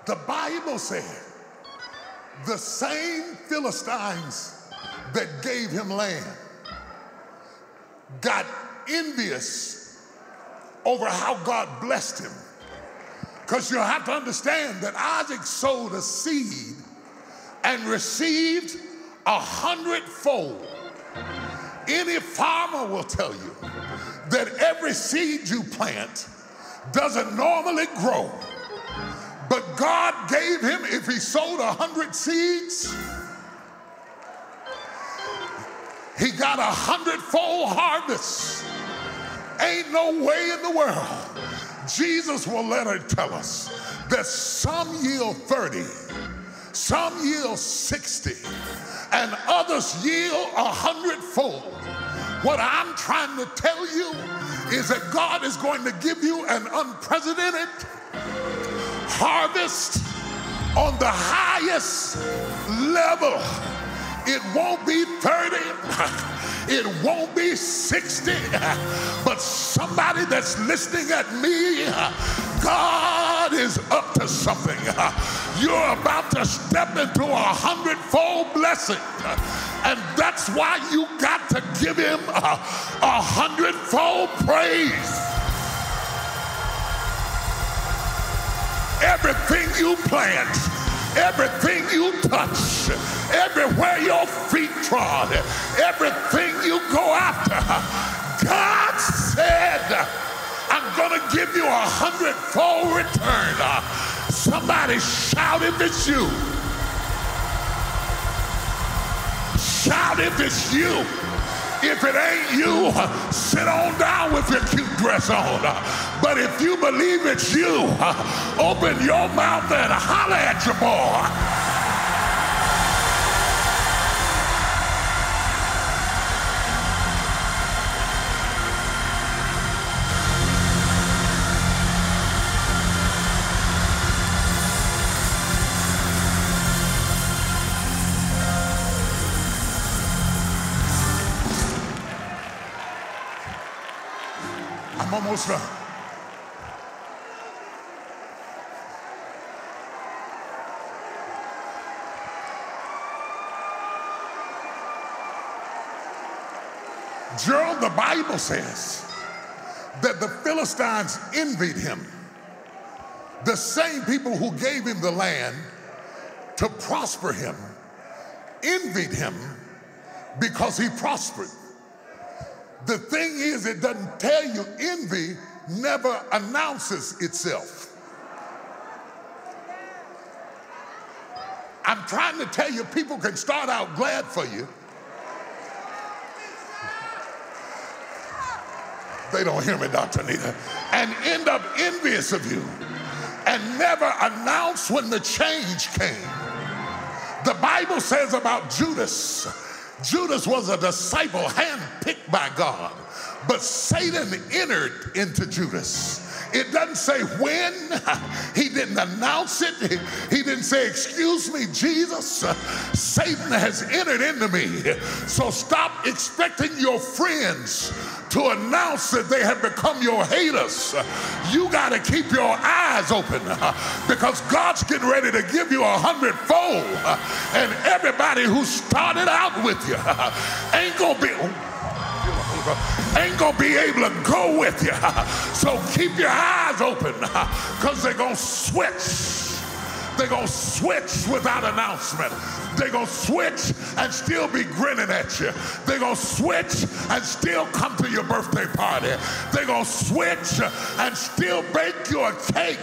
The Bible said the same Philistines that gave him land got envious over how God blessed him. Because you have to understand that Isaac sowed a seed and received 100-fold. Any farmer will tell you that every seed you plant doesn't normally grow. But God gave him, if he sowed 100 seeds, he got 100-fold harvest. Ain't no way in the world. Jesus will later tell us that some yield 30, some yield 60, and others yield 100-fold. What I'm trying to tell you is that God is going to give you an unprecedented harvest on the highest level. It won't be 30, it won't be 60, but somebody that's listening at me, God is up to something. You're about to step into 100-fold blessing, and that's why you got to give him 100-fold praise. Everything you plant, everything you touch, everywhere your feet trod, everything you go after, God said, I'm going to give you 100-fold return. Somebody shout if it's you. Shout if it's you. If it ain't you, sit on down with your cute dress on. But if you believe it's you, open your mouth and holler at your boy. I'm almost done. Gerald, the Bible says that the Philistines envied him. The same people who gave him the land to prosper him envied him because he prospered. The thing is, it doesn't tell you, envy never announces itself. I'm trying to tell you, people can start out glad for you. They don't hear me, Dr. Anita. And end up envious of you and never announce when the change came. The Bible says about Judas, Judas was a disciple handpicked by God, but Satan entered into Judas. It doesn't say when. He didn't announce it. He didn't say, excuse me, Jesus, Satan has entered into me. So stop expecting your friends to announce that they have become your haters. You got to keep your eyes open because God's getting ready to give you 100-fold. And everybody who started out with you ain't gonna be able to go with you. So keep your eyes open because they're gonna switch. They're going to switch without announcement. They're going to switch and still be grinning at you. They're going to switch and still come to your birthday party. They're going to switch and still bake you a cake.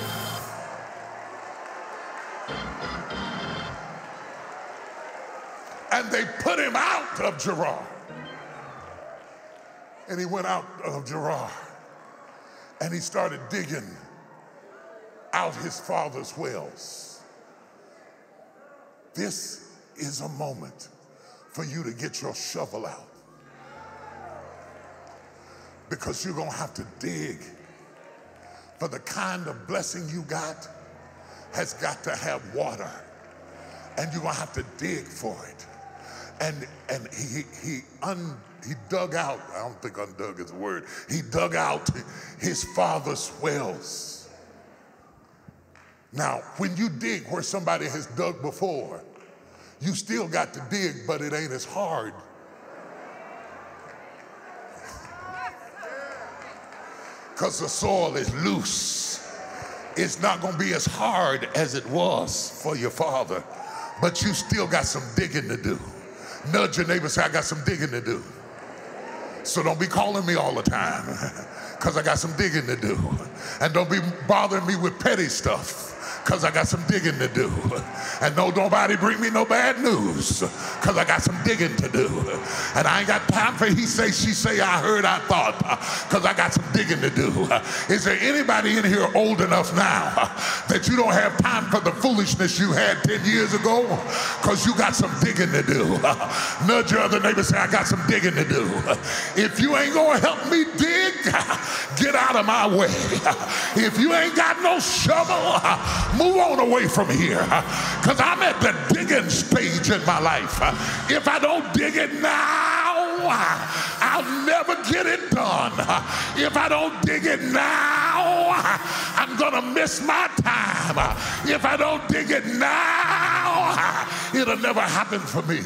And they put him out of Gerar. And he went out of Gerar. And he started digging out his father's wells. This is a moment for you to get your shovel out, because you're going to have to dig. For the kind of blessing you got has got to have water, and you're going to have to dig for it. And he dug out, I don't think undug is a word, he dug out his father's wells. Now, when you dig where somebody has dug before, you still got to dig, but it ain't as hard. Because the soil is loose. It's not going to be as hard as it was for your father, but you still got some digging to do. Nudge your neighbor and say, I got some digging to do. So don't be calling me all the time, because I got some digging to do. And don't be bothering me with petty stuff, because I got some digging to do. And don't nobody bring me no bad news, because I got some digging to do. And I ain't got time for he say, she say, I heard, I thought, because I got some digging to do. Is there anybody in here old enough now that you don't have time for the foolishness you had 10 years ago? Because you got some digging to do. Nudge your other neighbor, say, I got some digging to do. If you ain't going to help me dig, get out of my way. If you ain't got no shovel, move on away from here, because I'm at the digging stage in my life. If I don't dig it now, I'll never get it done. If I don't dig it now, I'm going to miss my time. If I don't dig it now, it'll never happen for me.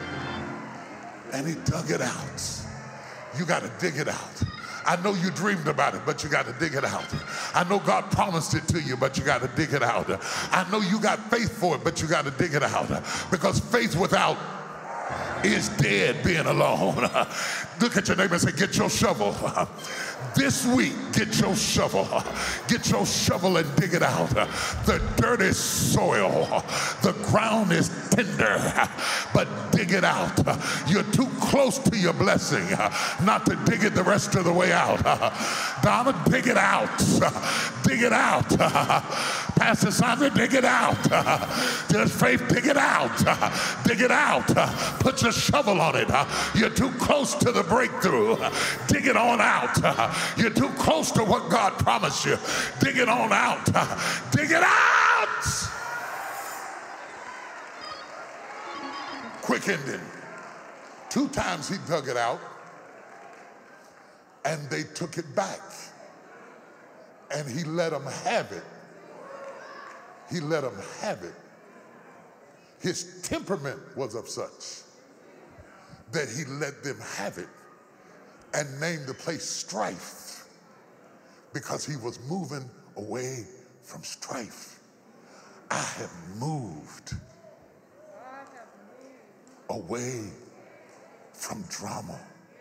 And he dug it out. You got to dig it out. I know you dreamed about it, but you got to dig it out. I know God promised it to you, but you got to dig it out. I know you got faith for it, but you got to dig it out. Because faith without is dead being alone. Look at your neighbor and say, get your shovel. This week, get your shovel. Get your shovel and dig it out. The dirt is soil. The ground is tender, but dig it out. You're too close to your blessing not to dig it the rest of the way out. Donna, dig it out. Dig it out. Pastor Sandra, dig it out. Just Faith, dig it out. Dig it out. Put your shovel on it. You're too close to the breakthrough. Dig it on out. You're too close to what God promised you. Dig it on out. Dig it out. Quick ending. 2 times he dug it out, and they took it back, and he let them have it. He let them have it. His temperament was of such that he let them have it and named the place Strife, because he was moving away from strife. I have moved away from drama.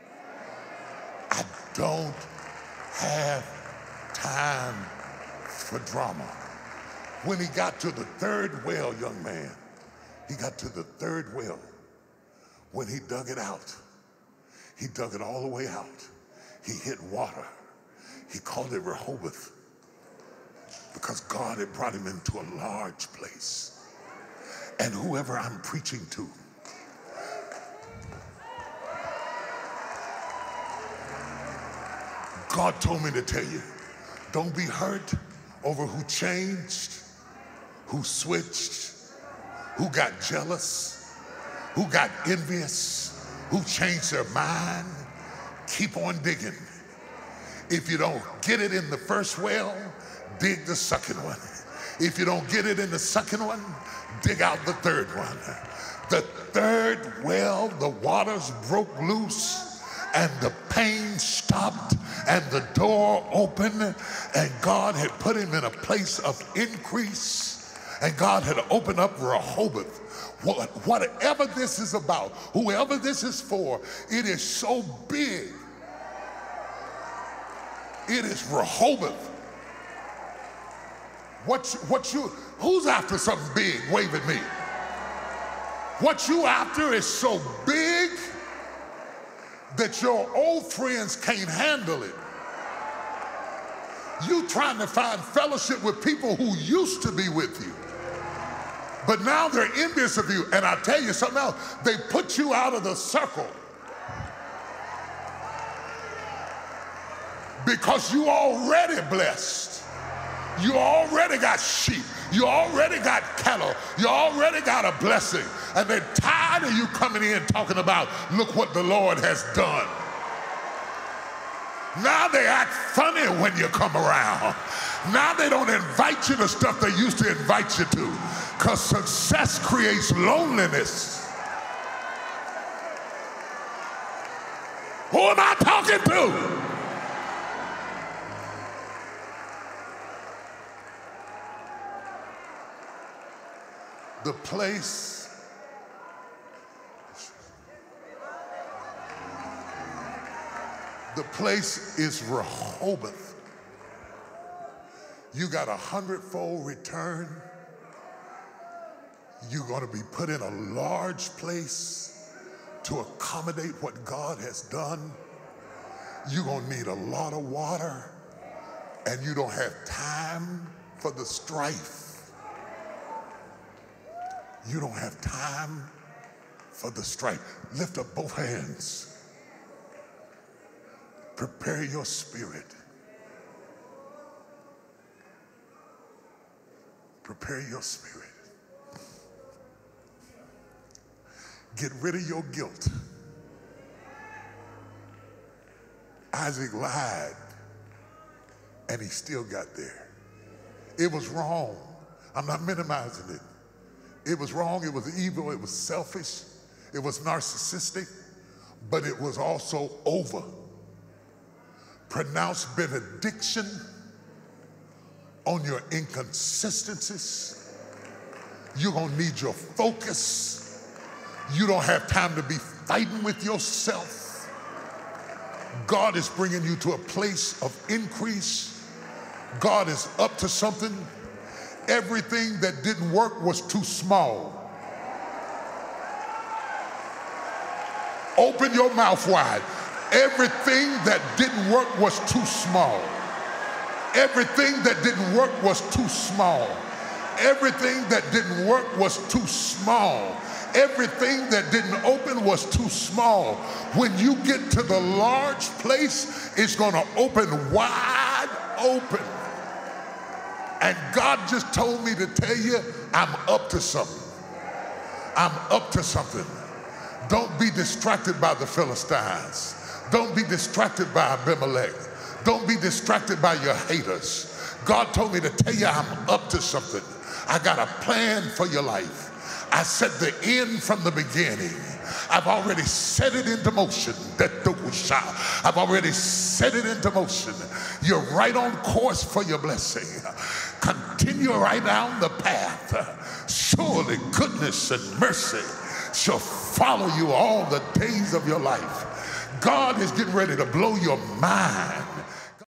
I don't have time for drama. When he got to the 3rd well, young man, he got to the 3rd well. When he dug it out, he dug it all the way out. He hit water. He called it Rehoboth, because God had brought him into a large place. And whoever I'm preaching to, God told me to tell you, don't be hurt over who changed, who switched, who got jealous, who got envious, who changed their mind. Keep on digging. If you don't get it in the first well, dig the second one. If you don't get it in the second one, dig out the 3rd one. The 3rd well, the waters broke loose, and the pain stopped, and the door opened, and God had put him in a place of increase, and God had opened up Rehoboth. Whatever this is about, whoever this is for, it is so big. It is Rehoboth. Who's after something big? Wave at me. What you after is so big that your old friends can't handle it. You trying to find fellowship with people who used to be with you, but now they're envious of you. And I tell you something else, they put you out of the circle because you already blessed. You already got sheep. You already got cattle. You already got a blessing. And they're tired of you coming in talking about, look what the Lord has done. Now they act funny when you come around. Now they don't invite you to stuff they used to invite you to, because success creates loneliness. Who am I talking to? The place is Rehoboth. You got 100-fold return. You're going to be put in a large place to accommodate what God has done. You're going to need a lot of water, and you don't have time for the strife. You don't have time for the strife. Lift up both hands. Prepare your spirit. Prepare your spirit. Get rid of your guilt. Isaac lied, and he still got there. It was wrong. I'm not minimizing it. It was wrong, it was evil, it was selfish, it was narcissistic, but it was also over. Pronounce benediction on your inconsistencies. You're gonna need your focus. You don't have time to be fighting with yourself. God is bringing you to a place of increase. God is up to something. Everything that didn't work was too small. Open your mouth wide. Everything that didn't work was too small. Everything that didn't work was too small. Everything that didn't work was too small. Everything that didn't open was too small. When you get to the large place, it's going to open wide open. And God just told me to tell you, I'm up to something. I'm up to something. Don't be distracted by the Philistines. Don't be distracted by Abimelech. Don't be distracted by your haters. God told me to tell you I'm up to something. I got a plan for your life. I set the end from the beginning. I've already set it into motion. I've already set it into motion. You're right on course for your blessing. Continue right down the path. Surely goodness and mercy shall follow you all the days of your life. God is getting ready to blow your mind.